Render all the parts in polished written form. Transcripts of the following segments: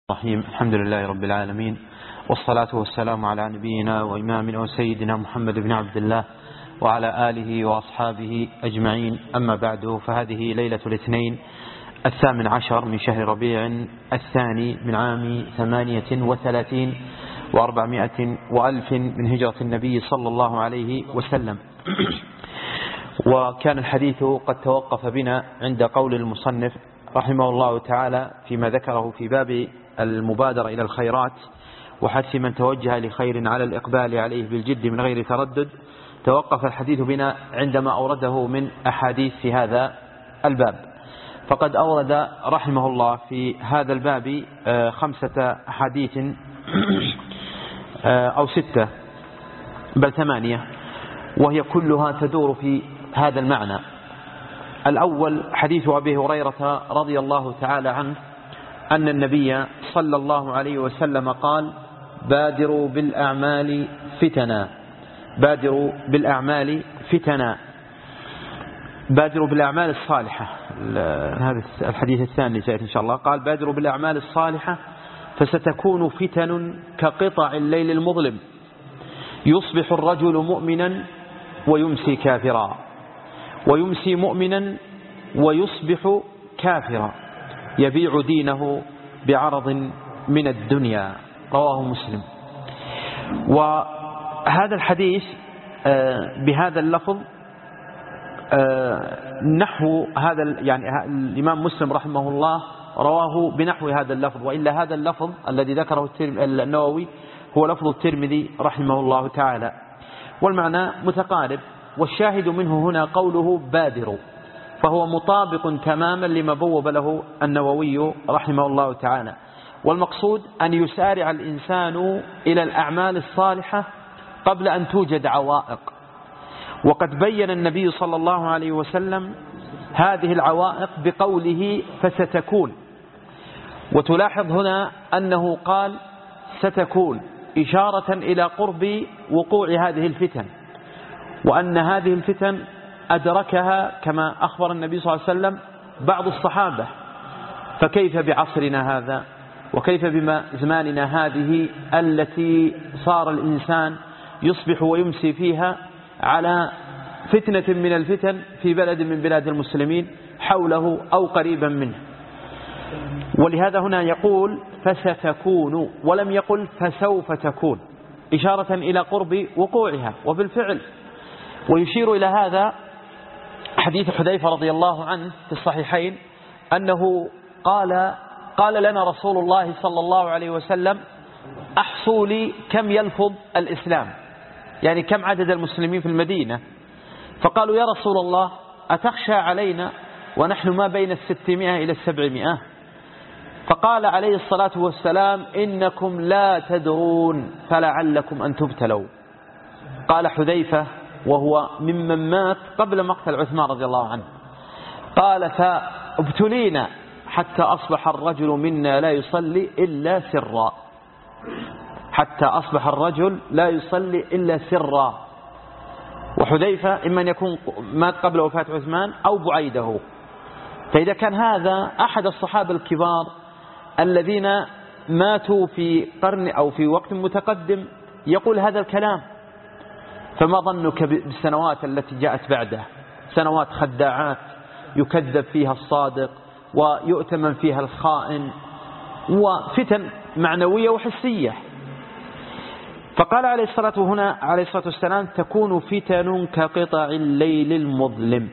الرحيم. الحمد لله رب العالمين، والصلاة والسلام على نبينا وإمامنا وسيدنا محمد بن عبد الله وعلى آله وأصحابه أجمعين. أما بعد، فهذه ليلة الاثنين 18 من شهر ربيع الثاني من عام 38 و400 وألف من هجرة النبي صلى الله عليه وسلم. وكان الحديث قد توقف بنا عند قول المصنف رحمه الله تعالى فيما ذكره في باب المبادرة إلى الخيرات وحث من توجه لخير على الإقبال عليه بالجد من غير تردد. توقف الحديث بنا عندما أورده من أحاديث في هذا الباب، فقد أورد رحمه الله في هذا الباب 5 أحاديث أو 6 بل 8، وهي كلها تدور في هذا المعنى. الأول حديث أبي هريرة رضي الله تعالى عنه أن النبي صلى الله عليه وسلم قال: بادروا بالأعمال فتنا، بادروا بالأعمال فتنا، بادروا بالأعمال الصالحة. هذا الحديث الثاني سيأتي إن شاء الله. قال: بادروا بالأعمال الصالحة فستكون فتن كقطع الليل المظلم، يصبح الرجل مؤمنا ويمسي كافرا، ويمسي مؤمنا ويصبح كافرا، يبيع دينه بعرض من الدنيا. رواه مسلم. وهذا الحديث بهذا اللفظ نحو هذا، يعني الإمام مسلم رحمه الله رواه بنحو هذا اللفظ، وإلا هذا اللفظ الذي ذكره النووي هو لفظ الترمذي رحمه الله تعالى، والمعنى متقارب. والشاهد منه هنا قوله بادروا، فهو مطابق تماما لما بوب له النووي رحمه الله تعالى. والمقصود أن يسارع الإنسان إلى الأعمال الصالحة قبل أن توجد عوائق. وقد بين النبي صلى الله عليه وسلم هذه العوائق بقوله فستكون. وتلاحظ هنا أنه قال ستكون إشارة إلى قرب وقوع هذه الفتن، وأن هذه الفتن أدركها كما أخبر النبي صلى الله عليه وسلم بعض الصحابة، فكيف بعصرنا هذا، وكيف بزماننا هذه التي صار الإنسان يصبح ويمسي فيها على فتنة من الفتن في بلد من بلاد المسلمين حوله أو قريبا منه. ولهذا هنا يقول فستكون ولم يقل فسوف تكون، إشارة إلى قرب وقوعها. وبالفعل ويشير إلى هذا حديث رضي الله عنه في الصحيحين أنه قال لنا رسول الله صلى الله عليه وسلم: أحصوا لي كم يلفظ الإسلام، يعني كم عدد المسلمين في المدينة. فقالوا: يا رسول الله أتخشى علينا ونحن ما بين 600 إلى 700؟ فقال عليه الصلاة والسلام: إنكم لا تدرون فلعلكم أن تبتلوا. قال حذيفة وهو ممن مات قبل مقتل عثمان رضي الله عنه، قال: فابتلينا حتى أصبح الرجل منا لا يصلي إلا سرا، حتى أصبح الرجل لا يصلي إلا سرا. وحذيفة إما أن يكون مات قبل وفاة عثمان أو بعيده. فإذا كان هذا أحد الصحابة الكبار الذين ماتوا في قرن أو في وقت متقدم يقول هذا الكلام، فما ظنك بالسنوات التي جاءت بعده؟ سنوات خداعات يكذب فيها الصادق ويؤتمن فيها الخائن، وفتن معنوية وحسية. فقال عليه الصلاة والسلام: تكون فتن كقطع الليل المظلم.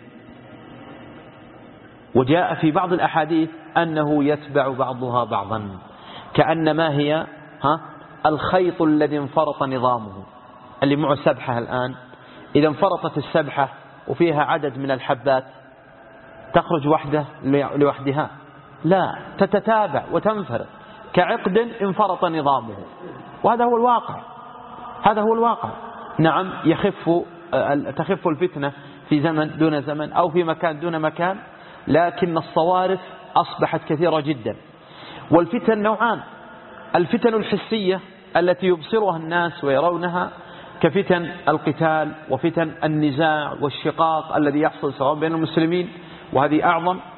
وجاء في بعض الأحاديث أنه يتبع بعضها بعضا، كأنما هي الخيط الذي انفرط نظامه، اللي معه سبحة الآن، إذا انفرطت السبحة وفيها عدد من الحبات تخرج وحدة لوحدها؟ لا، تتتابع وتنفرط كعقد انفرط نظامه. وهذا هو الواقع، هذا هو الواقع. نعم، تخف الفتنة في زمن دون زمن أو في مكان دون مكان، لكن الصوارف أصبحت كثيرة جدا. والفتن نوعان: الفتن الحسية التي يبصرها الناس ويرونها كفتن القتال وفتن النزاع والشقاق الذي يحصل سواء بين المسلمين، وهذه أعظم،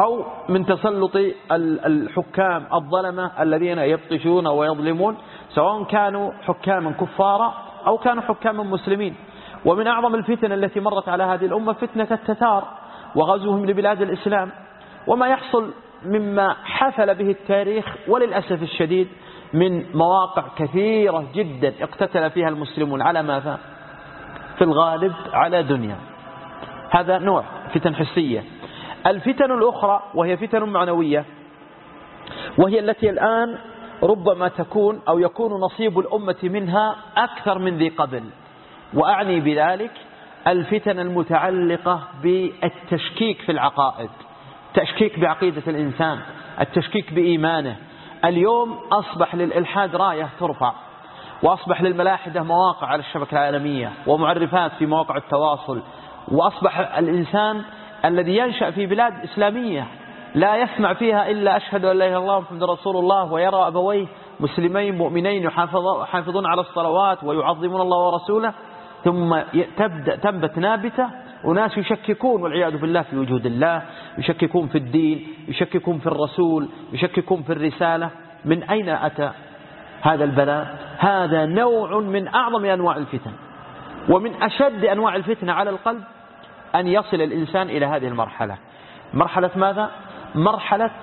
أو من تسلط الحكام الظلمة الذين يبطشون ويظلمون، سواء كانوا حكاما كفارا أو كانوا حكاما مسلمين. ومن أعظم الفتن التي مرت على هذه الأمة فتنة التتار وغزوهم لبلاد الإسلام، وما يحصل مما حفل به التاريخ وللأسف الشديد من مواقع كثيرة جدا اقتتل فيها المسلمون على ماذا؟ في الغالب على دنيا. هذا نوع فتن حسية. الفتن الأخرى وهي فتن معنوية، وهي التي الآن ربما تكون أو يكون نصيب الأمة منها أكثر من ذي قبل، وأعني بذلك الفتن المتعلقة بالتشكيك في العقائد، التشكيك بعقيدة الإنسان، التشكيك بإيمانه. اليوم أصبح للإلحاد راية ترفع، وأصبح للملاحدة مواقع على الشبكة العالمية ومعرفات في مواقع التواصل، وأصبح الإنسان الذي ينشأ في بلاد إسلامية لا يسمع فيها إلا أشهد أن لا إله إلا الله محمد رسول الله، ويرى أبويه مسلمين مؤمنين يحافظون على الصلوات ويعظمون الله ورسوله، ثم تنبت نابتة وناس يشككون والعياذ بالله في وجود الله، يشككون في الدين، يشككون في الرسول، يشككون في الرسالة. من أين أتى هذا البلاء؟ هذا نوع من أعظم أنواع الفتن، ومن أشد أنواع الفتنة على القلب أن يصل الإنسان إلى هذه المرحلة. مرحلة ماذا؟ مرحلة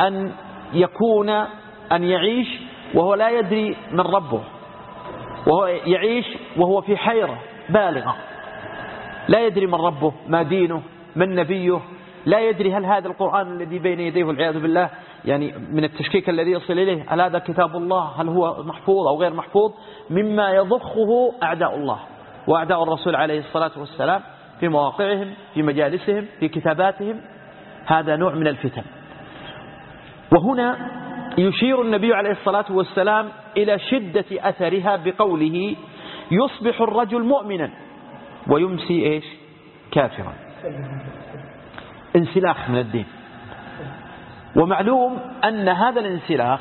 أن يعيش وهو لا يدري من ربه، وهو يعيش وهو في حيرة بالغة، لا يدري من ربه، ما دينه، من نبيه، لا يدري هل هذا القرآن الذي بين يديه والعياذ بالله، يعني من التشكيك الذي يصل إليه، هل هذا كتاب الله، هل هو محفوظ أو غير محفوظ، مما يضخه أعداء الله وأعداء الرسول عليه الصلاة والسلام في مواقعهم، في مجالسهم، في كتاباتهم. هذا نوع من الفتن. وهنا يشير النبي عليه الصلاة والسلام إلى شدة أثرها بقوله: يصبح الرجل مؤمنا ويمسي إيش؟ كافرا. انسلاخ من الدين. ومعلوم أن هذا الانسلاخ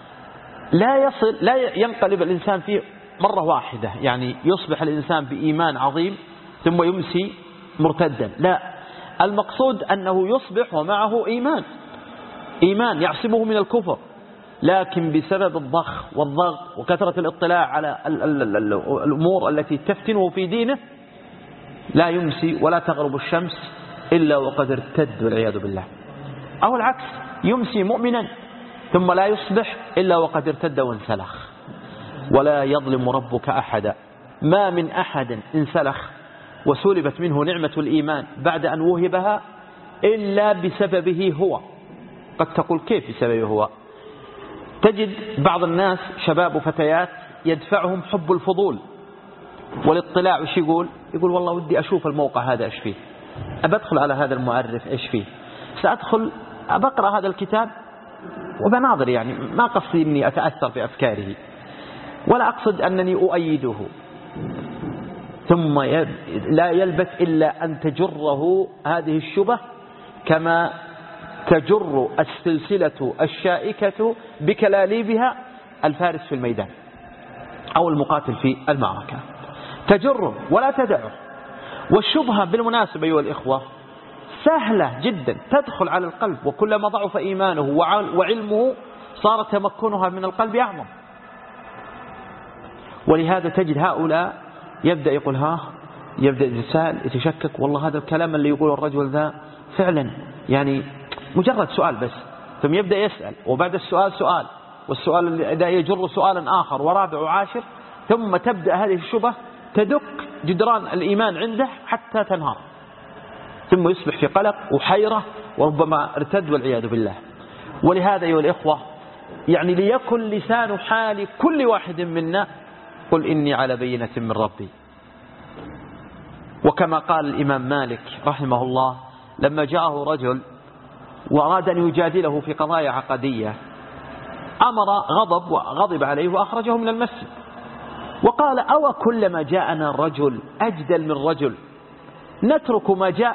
لا ينقلب الإنسان فيه مرة واحدة، يعني يصبح الإنسان بإيمان عظيم ثم يمسي مرتدا، لا، المقصود أنه يصبح ومعه إيمان يعصمه من الكفر، لكن بسبب الضخ والضغط وكثرة الاطلاع على الأمور التي تفتنه في دينه لا يمسي ولا تغرب الشمس إلا وقد ارتد والعياذ بالله. أو العكس، يمسي مؤمنا ثم لا يصبح إلا وقد ارتد وانسلخ. ولا يظلم ربك أحدا، ما من أحد انسلخ وسلبت منه نعمة الإيمان بعد أن وهبها إلا بسببه هو. قد تقول كيف بسببه هو؟ تجد بعض الناس شباب وفتيات يدفعهم حب الفضول والاطلاع، وش يقول والله ودي أشوف الموقع هذا إيش فيه، أبدخل على هذا المعرف إيش فيه، سأدخل أبقرأ هذا الكتاب وبناظر، يعني ما قصدي أني أتأثر بأفكاره ولا أقصد أنني أؤيده، ثم لا يلبث إلا أن تجره هذه الشبه كما تجر السلسلة الشائكة بكلاليبها الفارس في الميدان أو المقاتل في المعركة، تجره ولا تدعه. والشبهة بالمناسبة أيها الإخوة سهلة جدا تدخل على القلب، وكلما ضعف إيمانه وعلمه صار تمكنها من القلب أعظم. ولهذا تجد هؤلاء يبدأ يقول يبدأ الإنسان يتشكك، والله هذا الكلام اللي يقول الرجل ذا فعلا يعني مجرد سؤال بس، ثم يبدأ يسأل، وبعد السؤال سؤال، والسؤال إذا يجر سؤالا آخر ورابع وعاشر، ثم تبدأ هذه الشبهة تدك جدران الإيمان عنده حتى تنهار، ثم يصبح في قلق وحيرة وربما ارتد والعياذ بالله. ولهذا أيها الإخوة يعني ليكن لسان حال كل واحد منا قل إني على بينة من ربي. وكما قال الإمام مالك رحمه الله لما جاءه رجل وأراد أن يجادله في قضايا عقدية، غضب عليه وأخرجه من المسجد، وقال: أو كلما جاءنا رجل أجدل من رجل نترك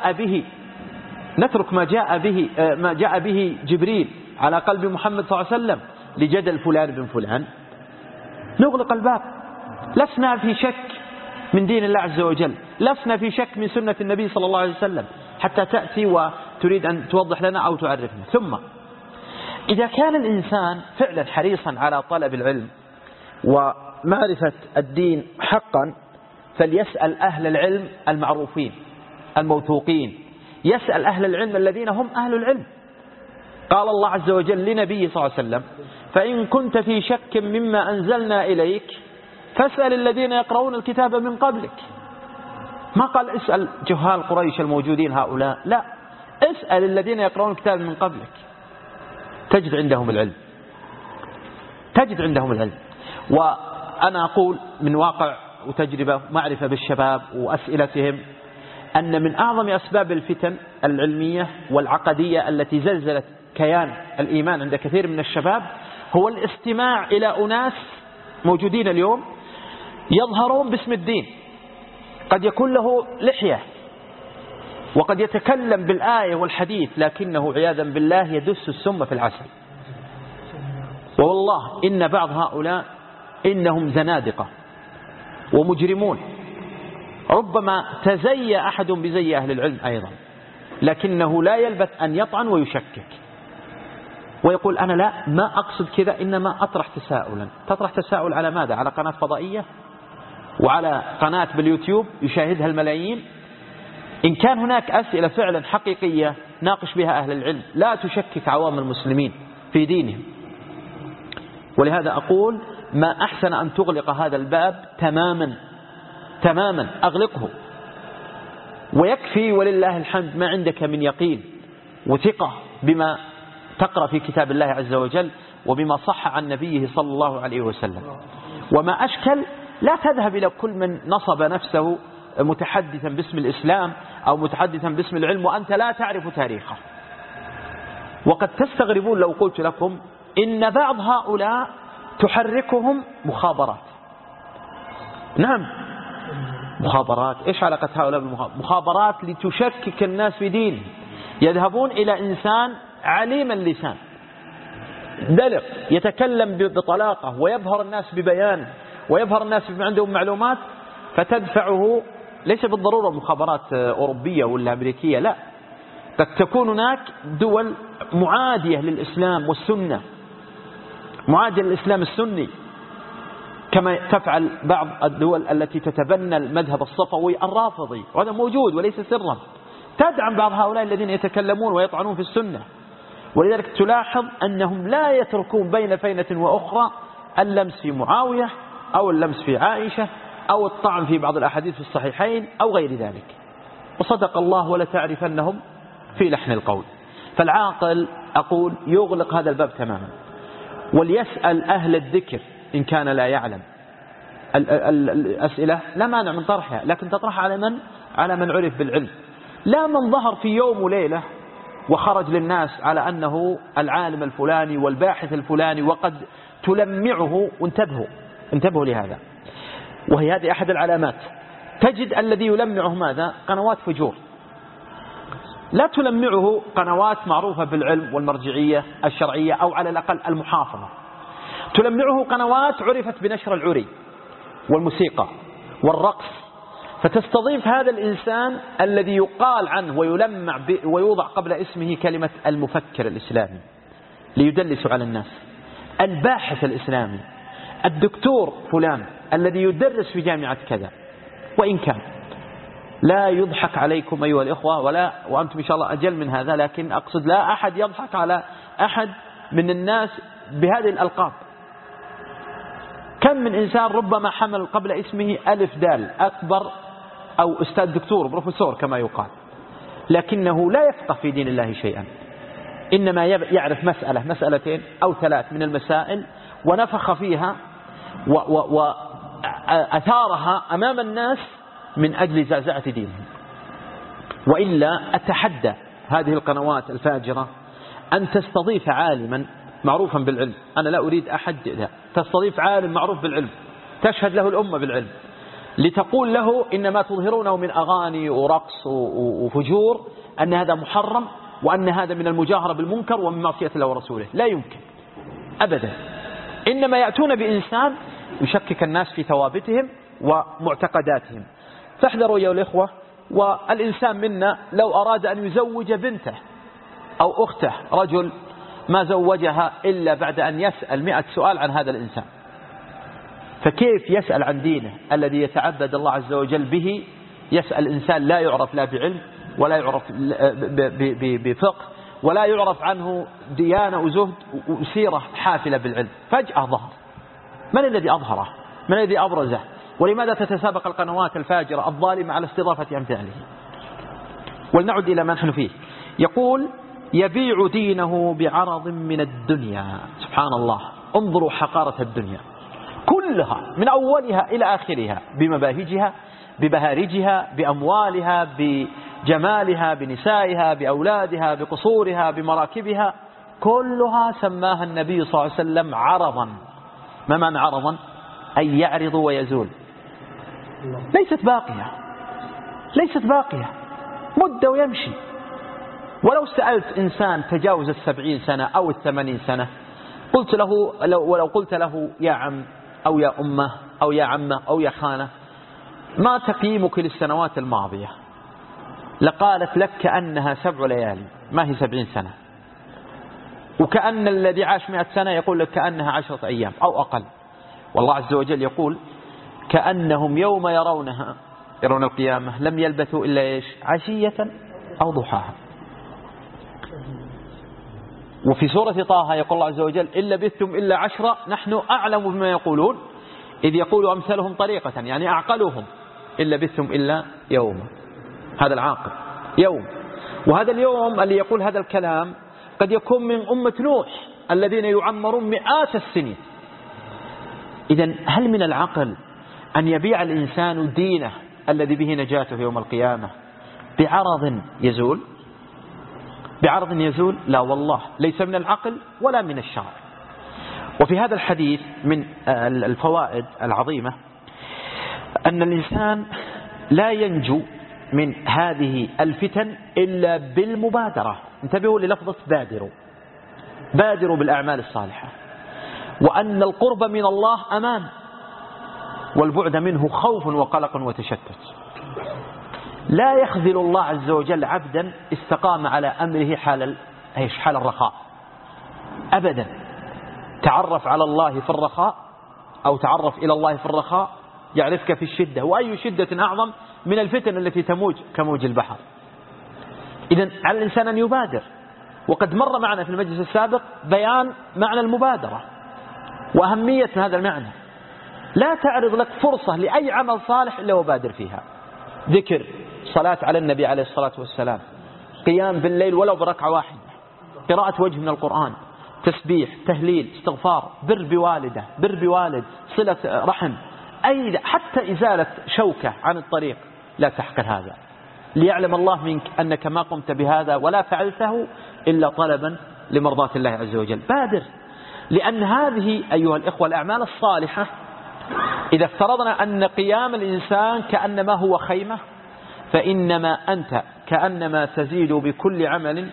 ما جاء به جبريل على قلب محمد صلى الله عليه وسلم لجدل فلان بن فلان؟ نغلق الباب، لسنا في شك من دين الله عز وجل، لسنا في شك من سنة النبي صلى الله عليه وسلم، حتى تأتي تريد أن توضح لنا أو تعرفنا. ثم إذا كان الإنسان فعلا حريصا على طلب العلم ومعرفة الدين حقا، فليسأل أهل العلم المعروفين الموثوقين، يسأل أهل العلم الذين هم أهل العلم. قال الله عز وجل لنبيه صلى الله عليه وسلم: فإن كنت في شك مما أنزلنا إليك فاسأل الذين يقرؤون الكتاب من قبلك. ما قال اسأل جهال قريش الموجودين هؤلاء، لا، اسأل الذين يقرؤون الكتاب من قبلك، تجد عندهم العلم، تجد عندهم العلم. وأنا أقول من واقع وتجربة معرفة بالشباب وأسئلتهم أن من أعظم أسباب الفتن العلمية والعقدية التي زلزلت كيان الإيمان عند كثير من الشباب هو الاستماع إلى أناس موجودين اليوم يظهرون باسم الدين، قد يكون له لحية وقد يتكلم بالآية والحديث، لكنه عياذا بالله يدس السم في العسل. والله إن بعض هؤلاء إنهم زنادقة ومجرمون، ربما تزي أحد بزي أهل العلم أيضا، لكنه لا يلبث أن يطعن ويشكك ويقول أنا لا، ما أقصد كذا، إنما أطرح تساؤلا. تطرح تساؤل على ماذا؟ على قناة فضائية وعلى قناة باليوتيوب يشاهدها الملايين؟ إن كان هناك أسئلة فعلا حقيقية ناقش بها أهل العلم، لا تشكك عوام المسلمين في دينهم. ولهذا أقول ما أحسن أن تغلق هذا الباب تماما تماما، أغلقه، ويكفي ولله الحمد ما عندك من يقين وثقة بما تقرأ في كتاب الله عز وجل وبما صح عن نبيه صلى الله عليه وسلم. وما أشكل لا تذهب إلى كل من نصب نفسه متحدثا باسم الإسلام أو متحدثا باسم العلم وأنت لا تعرف تاريخه. وقد تستغربون لو قلت لكم إن بعض هؤلاء تحركهم مخابرات. نعم، مخابرات. إيش علاقة هؤلاء بالمخابرات؟ لتشكك الناس في دينهم. يذهبون إلى إنسان عليم اللسان دلق يتكلم بطلاقة ويبهر الناس ببيانه ويبهر الناس بما عندهم معلومات، فتدفعه ليس بالضرورة مخابرات أوروبية ولا أمريكية، لا، قد تكون هناك دول معادية للإسلام والسنة، معادية للإسلام السني، كما تفعل بعض الدول التي تتبنى المذهب الصفوي الرافضي، وهذا موجود وليس سرا، تدعم بعض هؤلاء الذين يتكلمون ويطعنون في السنة. ولذلك تلاحظ أنهم لا يتركون بين فينة وأخرى اللمس في معاوية أو اللمس في عائشة أو الطعن في بعض الأحاديث في الصحيحين أو غير ذلك. وصدق الله ولا تعرفنهم في لحن القول. فالعاقل أقول يغلق هذا الباب تماما، وليسأل أهل الذكر إن كان لا يعلم. الأسئلة لا مانع من طرحها، لكن تطرحها على من عرف بالعلم، لا من ظهر في يوم وليلة وخرج للناس على أنه العالم الفلاني والباحث الفلاني وقد تلمعه. وانتبهوا لهذا. وهي هذه أحد العلامات. تجد الذي يلمعه ماذا؟ قنوات فجور. لا تلمعه قنوات معروفة بالعلم والمرجعية الشرعية أو على الأقل المحافظة. تلمعه قنوات عرفت بنشر العري والموسيقى والرقص، فتستضيف هذا الإنسان الذي يقال عنه ويلمع ويوضع قبل اسمه كلمة المفكر الإسلامي ليدلس على الناس، الباحث الإسلامي، الدكتور فلان الذي يدرس في جامعة كذا. وإن كان لا يضحك عليكم أيها الإخوة وأنتم إن شاء الله أجل من هذا، لكن أقصد لا أحد يضحك على أحد من الناس بهذه الألقاب. كم من إنسان ربما حمل قبل اسمه ألف دال أكبر أو أستاذ دكتور بروفيسور كما يقال، لكنه لا يفقه في دين الله شيئا، إنما يعرف مسألتين أو ثلاث من المسائل ونفخ فيها وأثارها أمام الناس من أجل زعزعة دينهم. وإلا أتحدى هذه القنوات الفاجرة أن تستضيف عالما معروفا بالعلم، أنا لا أريد أحد لا، تستضيف عالم معروف بالعلم تشهد له الأمة بالعلم، لتقول له إن ما تظهرونه من أغاني ورقص وفجور أن هذا محرم وأن هذا من المجاهرة بالمنكر ومن معصية الله ورسوله. لا يمكن أبدا. إنما يأتون بإنسان يشكك الناس في ثوابتهم ومعتقداتهم. فاحذروا يا الإخوة. والإنسان منا لو أراد أن يزوج بنته أو أخته رجل ما زوجها إلا بعد أن يسأل 100 سؤال عن هذا الإنسان، فكيف يسأل عن دينه الذي يتعبد الله عز وجل به؟ يسأل إنسان لا يعرف لا بعلم ولا يعرف بفقه ولا يعرف عنه ديانة وزهد وسيرة حافلة بالعلم، فجأة ظهر. من الذي أظهره؟ من الذي أبرزه؟ ولماذا تتسابق القنوات الفاجرة الظالمة على استضافة أمثاله؟ ولنعد إلى ما نحن فيه. يقول يبيع دينه بعرض من الدنيا. سبحان الله، انظروا حقارة الدنيا كلها من أولها إلى آخرها، بمباهجها، ببهارجها، بأموالها، بجمالها، بنسائها، بأولادها، بقصورها، بمراكبها، كلها سماها النبي صلى الله عليه وسلم عرضا. ما معنى عرضا؟ أي يعرض ويزول، ليست باقية، ليست باقية، مدة ويمشي. ولو سألت إنسان تجاوز 70 سنة أو 80 سنة قلت له، ولو قلت له يا عم أو يا أمه أو يا عمه أو يا خانة ما تقييمك للسنوات الماضية، لقالت لك كأنها 7 ليالي، ما هي 70 سنة. وكأن الذي عاش 100 سنة يقول لك كأنها 10 أيام أو أقل. والله عز وجل يقول كأنهم يوم يرونها، يرون القيامة، لم يلبثوا إلا إيش؟ عشية أو ضحاها. وفي سورة طه يقول الله عز وجل إن لبثتم إلا 10 نحن أعلم بما يقولون إذ يقول أمثلهم طريقة، يعني أعقلهم، إن لبثتم إلا يوم. هذا العاقل يوم، وهذا اليوم اللي يقول هذا الكلام قد يكون من أمة نوح الذين يعمرون مئات السنين. إذن هل من العقل أن يبيع الإنسان دينه الذي به نجاته يوم القيامة بعرض يزول؟ بعرض يزول؟ لا والله، ليس من العقل ولا من الشرع. وفي هذا الحديث من الفوائد العظيمة أن الإنسان لا ينجو من هذه الفتن إلا بالمبادرة. انتبهوا للفظة بادروا، بادروا بالأعمال الصالحة، وأن القرب من الله أمان، والبعد منه خوف وقلق وتشتت. لا يخذل الله عز وجل عبدا استقام على أمره حال الرخاء أبدا. تعرف على الله في الرخاء أو تعرف إلى الله في الرخاء يعرفك في الشدة، وأي شدة أعظم من الفتن التي تموج كموج البحر. إذن على الإنسان أن يبادر، وقد مر معنا في المجلس السابق بيان معنى المبادرة وأهمية هذا المعنى. لا تعرض لك فرصة لأي عمل صالح إلا وبادر فيها. ذكر، صلاة على النبي عليه الصلاة والسلام، قيام بالليل ولو بركعة واحدة، قراءة وجه من القرآن، تسبيح، تهليل، استغفار، بر بوالده، بر بوالد، صلة رحم، أي حتى إزالة شوكة عن الطريق. لا تحقر هذا، ليعلم الله منك أنك ما قمت بهذا ولا فعلته إلا طلبا لمرضاة الله عز وجل. بادر، لأن هذه أيها الإخوة الأعمال الصالحة إذا افترضنا أن قيام الإنسان كأنما هو خيمة، فإنما أنت كأنما تزيد بكل عمل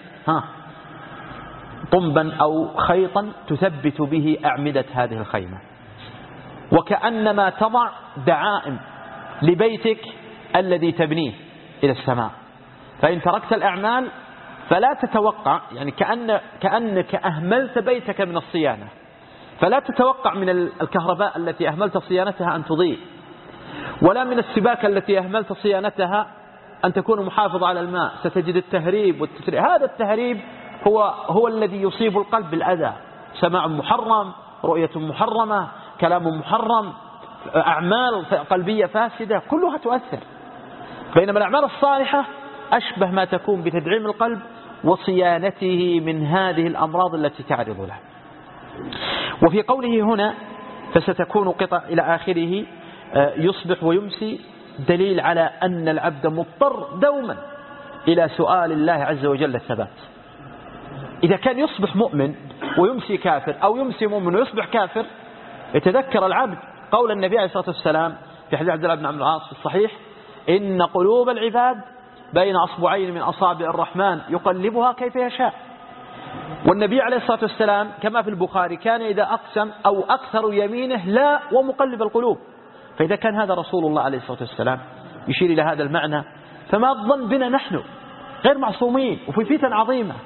طنبا أو خيطا تثبت به أعمدة هذه الخيمة، وكأنما تضع دعائم لبيتك الذي تبنيه إلى السماء. فإن تركت الأعمال فلا تتوقع، يعني كأنك أهملت بيتك من الصيانة، فلا تتوقع من الكهرباء التي أهملت صيانتها أن تضيء، ولا من السباكة التي أهملت صيانتها أن تكون محافظة على الماء. ستجد التهريب والتسريب. هذا التهريب هو الذي يصيب القلب بالأذى. سماع محرم، رؤية محرمة، كلام محرم، أعمال قلبية فاسدة، كلها تؤثر. بينما الأعمال الصالحة أشبه ما تكون بتدعيم القلب وصيانته من هذه الأمراض التي تعرض له. وفي قوله هنا فستكون قطع إلى آخره يصبح ويمسي، دليل على أن العبد مضطر دوما إلى سؤال الله عز وجل الثبات. إذا كان يصبح مؤمن ويمسي كافر، أو يمسي مؤمن ويصبح كافر، يتذكر العبد قول النبي عليه الصلاة والسلام في حديث عبد الله بن عمرو بن العاص في الصحيح: إن قلوب العباد بين أصبعين من أصابع الرحمن يقلبها كيف يشاء. والنبي عليه الصلاة والسلام كما في البخاري كان إذا أقسم أو أكثر يمينه لا ومقلب القلوب. فإذا كان هذا رسول الله عليه الصلاة والسلام يشير إلى هذا المعنى، فما الظن بنا نحن غير معصومين وفي فتن عظيمة.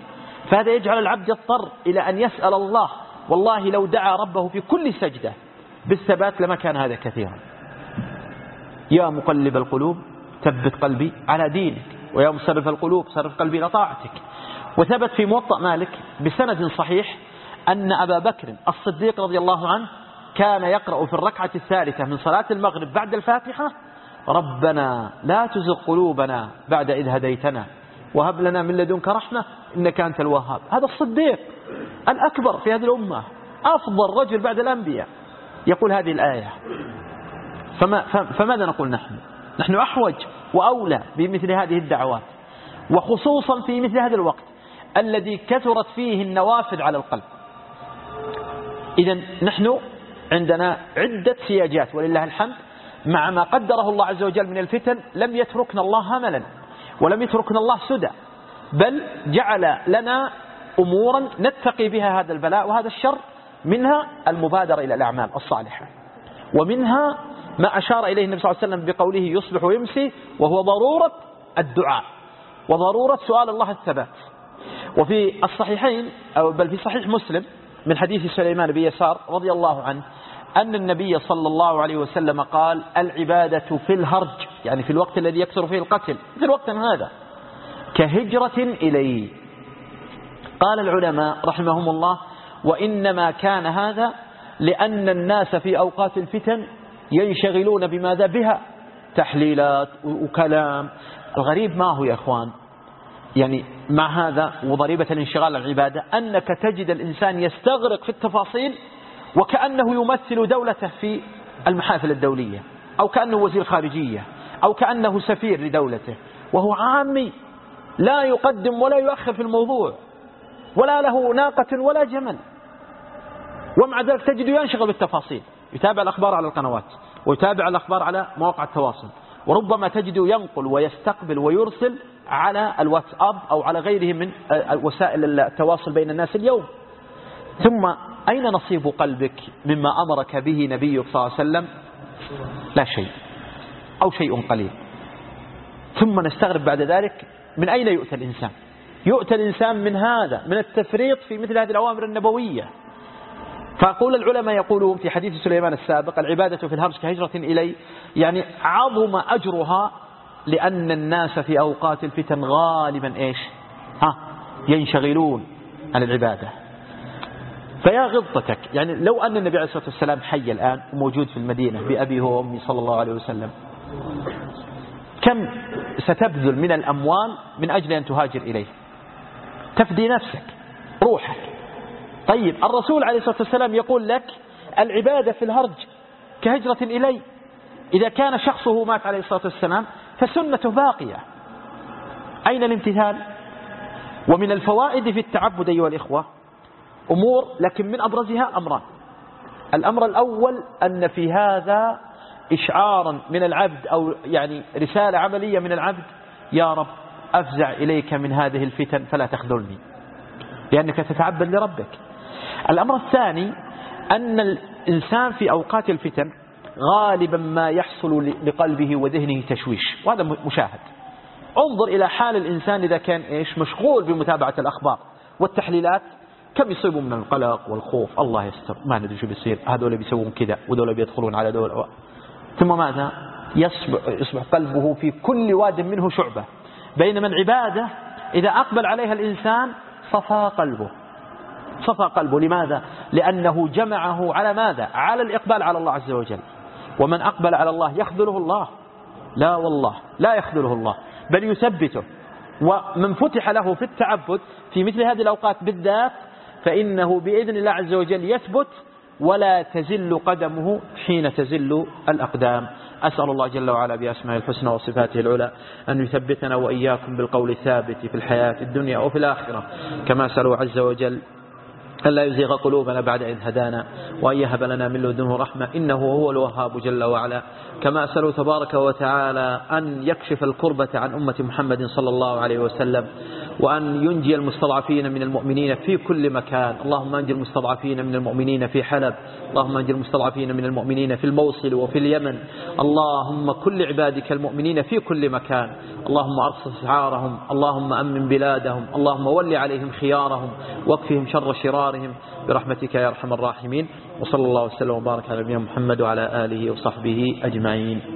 فهذا يجعل العبد يضطر إلى أن يسأل الله. والله لو دعا ربه في كل سجدة بالثبات لما كان هذا كثيرا. يا مقلب القلوب ثبت قلبي على دينك، ويا مصرف القلوب صرف قلبي إلى طاعتك. وثبت في موطأ مالك بسند صحيح أن أبا بكر الصديق رضي الله عنه كان يقرأ في الركعة الثالثة من صلاة المغرب بعد الفاتحة: ربنا لا تزغ قلوبنا بعد إذ هديتنا وهب لنا من لدنك رحمة إنك أنت الوهاب. هذا الصديق الأكبر في هذه الأمة، أفضل رجل بعد الأنبياء، يقول هذه الآية. فماذا نقول نحن؟ نحن أحوج وأولى بمثل هذه الدعوات، وخصوصا في مثل هذا الوقت الذي كثرت فيه النوافذ على القلب. إذن نحن عندنا عدة سياجات ولله الحمد، مع ما قدره الله عز وجل من الفتن لم يتركنا الله هملا ولم يتركنا الله سدى، بل جعل لنا أمورا نتقي بها هذا البلاء وهذا الشر. منها المبادرة إلى الأعمال الصالحة، ومنها ما أشار إليه النبي صلى الله عليه وسلم بقوله يصبح ويمسي، وهو ضرورة الدعاء وضرورة سؤال الله الثبات. وفي الصحيحين أو بل في صحيح مسلم من حديث سليمان بن يسار رضي الله عنه أن النبي صلى الله عليه وسلم قال: العبادة في الهرج، يعني في الوقت الذي يكثر فيه القتل في الوقت هذا، كهجرة إليه. قال العلماء رحمهم الله: وإنما كان هذا لأن الناس في أوقات الفتن ينشغلون بماذا بها، تحليلات وكلام. الغريب ما هو يا أخوان، يعني مع هذا وضريبة الانشغال عن العبادة، أنك تجد الإنسان يستغرق في التفاصيل وكأنه يمثل دولته في المحافل الدولية، أو كأنه وزير خارجية، أو كأنه سفير لدولته، وهو عامي لا يقدم ولا يؤخر في الموضوع، ولا له ناقة ولا جمل، ومع ذلك تجد ينشغل بالتفاصيل، يتابع الأخبار على القنوات، ويتابع الأخبار على مواقع التواصل، وربما تجد ينقل ويستقبل ويرسل على الواتساب أو على غيره من وسائل التواصل بين الناس اليوم. ثم أين نصيب قلبك مما أمرك به نبيك صلى الله عليه وسلم؟ لا شيء أو شيء قليل. ثم نستغرب بعد ذلك من أين يؤتى الإنسان؟ يؤتى الإنسان من هذا، من التفريط في مثل هذه الأوامر النبوية. فأقول العلماء يقولون في حديث سليمان السابق: العبادة في الهرج كهجرة إلي، يعني عظم أجرها لأن الناس في أوقات الفتن غالبا إيش؟ ينشغلون عن العبادة. فيا غضتك، يعني لو أن النبي عليه الصلاة والسلام حي الآن وموجود في المدينة بأبيه وأمي صلى الله عليه وسلم، كم ستبذل من الأموال من أجل أن تهاجر إليه؟ تفدي نفسك، روحك. طيب الرسول عليه الصلاة والسلام يقول لك: العبادة في الهرج كهجرة إلي. إذا كان شخصه مات عليه الصلاة والسلام فسنته باقية، أين الامتثال؟ ومن الفوائد في التعبد أيها الإخوة أمور، لكن من أبرزها أمران. الأمر الأول أن في هذا إشعارا من العبد، أو يعني رسالة عملية من العبد: يا رب أفزع إليك من هذه الفتن فلا تخذلني، لأنك تتعبد لربك. الأمر الثاني أن الإنسان في أوقات الفتن غالبا ما يحصل لقلبه وذهنه تشويش، وهذا مشاهد. انظر إلى حال الإنسان إذا كان مشغول بمتابعة الأخبار والتحليلات، كم يصيبه من القلق والخوف. الله يستر، ما ندري شو بيصير، هذول بيسوون كذا وذول بيدخلون على دول. ثم ماذا؟ يصبح قلبه في كل واد منه شعبة. بينما العبادة إذا أقبل عليها الإنسان صفى قلبه، صفى قلبه. لماذا؟ لأنه جمعه على ماذا؟ على الإقبال على الله عز وجل. ومن أقبل على الله يخذله الله؟ لا والله، لا يخذله الله، بل يثبته. ومن فتح له في التعبد في مثل هذه الأوقات بالذات فإنه بإذن الله عز وجل يثبت ولا تزل قدمه حين تزل الأقدام. أسأل الله جل وعلا بأسماء الحسنى وصفاته العلى أن يثبتنا وإياكم بالقول الثابت في الحياة الدنيا وفي الآخرة، كما أسأله عز وجل ألا يزيغ قلوبنا بعد إذ هدانا، وأن يهب لنا من لدنه رحمة إنه هو الوهاب جل وعلا. كما أسأله تبارك وتعالى أن يكشف الكربة عن أمة محمد صلى الله عليه وسلم، وأن ينجي المستضعفين من المؤمنين في كل مكان. اللهم انجي المستضعفين من المؤمنين في حلب، اللهم انجي المستضعفين من المؤمنين في الموصل وفي اليمن. اللهم كل عبادك المؤمنين في كل مكان، اللهم أرخص أسعارهم، اللهم أمن بلادهم، اللهم ول عليهم خيارهم واكفهم شر شرارهم برحمتك يا أرحم الراحمين. وصلى الله وسلم وبارك على نبينا محمد وعلى آله وصحبه أجمعين.